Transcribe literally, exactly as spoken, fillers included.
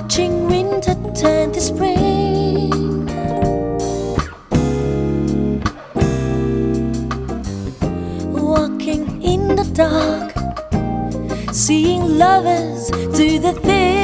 watching winter turn to spring. Walking in the dark, seeing lovers do the thing.